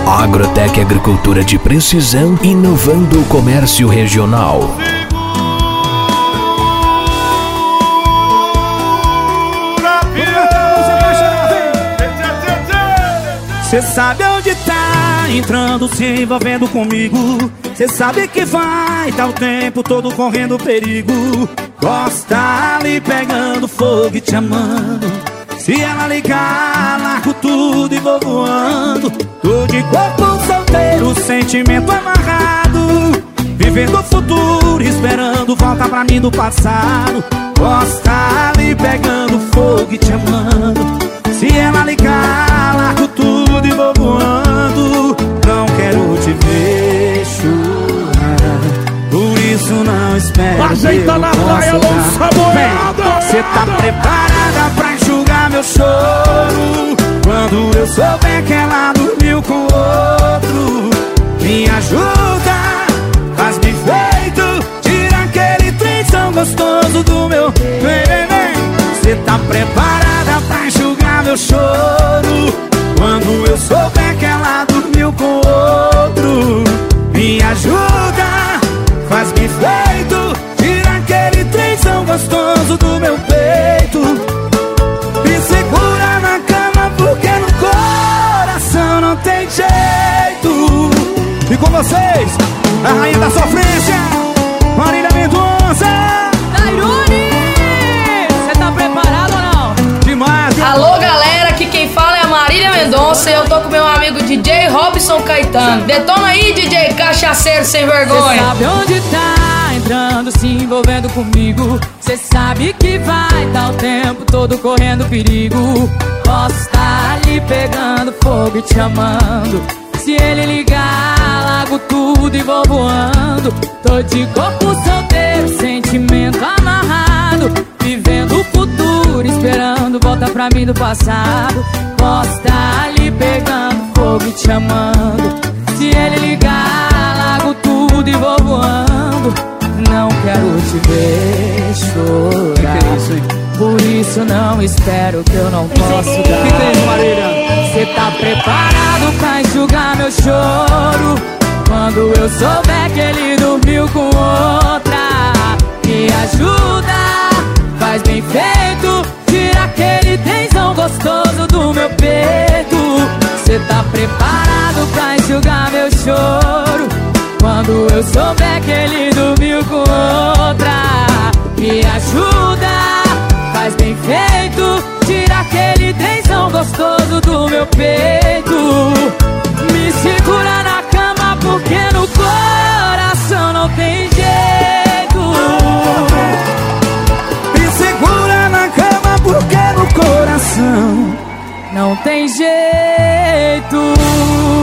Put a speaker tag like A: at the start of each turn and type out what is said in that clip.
A: Agrotec Agricultura de Precisão, inovando o comércio regional.
B: Cê sabe onde tá entrando, se envolvendo comigo. Cê sabe que vai tá o tempo todo correndo perigo. Gosta ali pegando fogo e te amando. Se ela ligar, largo tudo e vou voando. Tô de corpo solteiro, sentimento amarrado, vivendo o futuro, esperando volta pra mim do passado. Gosta ali pegando fogo e te amando. Se ela ligar, largo tudo e vou voando. Não quero te ver chorar, por isso não espero.
C: Ajeita na praia, lança boiada.
B: Cê tá preparada pra enxugar meu choro quando eu souber que ela dormiu com outro? Me ajuda, faz bem feito, tira aquele trenzão gostoso do meu. Vem, vem, vem. Cê tá preparada pra enxugar meu choro quando eu souber que ela dormiu com outro? Me ajuda, faz bem feito, tira aquele trenzão gostoso do meu peito. Me segura na cama porque no coração não tem jeito. E com vocês, a rainha da sofrência, Marília Mendonça.
D: Tairone, você tá preparado ou não?
B: Demais.
D: Alô galera, aqui quem fala é a Marília Mendonça e eu tô com meu amigo DJ Robson Caetano. Detona aí, DJ cachaceiro sem vergonha.
E: Cê sabe onde tá entrando, se envolvendo comigo. Cê sabe que vai tá o tempo todo correndo perigo. Posso estar ali pegando fogo e te amando. Se ele ligar, largo tudo e vou voando. Tô de corpo solteiro, sentimento amarrado, vivendo o futuro, esperando volta pra mim do passado. Posso estar ali pegando fogo e te amando. Se ele ligar, largo tudo e vou voando. Não quero te ver chorar, por isso não espero que eu não posso dar. Cê tá preparado pra enxugar meu choro quando eu souber que ele dormiu com outra? Me ajuda, faz bem feito, tira aquele tensão gostoso do meu peito. Cê tá preparado pra enxugar meu choro quando eu souber que ele dormiu com outra? Me ajuda, faz bem feito, tira aquele tensão gostoso do meu peito. Me segura na cama porque no coração não tem jeito.
B: Me segura na cama porque no coração
E: não tem jeito.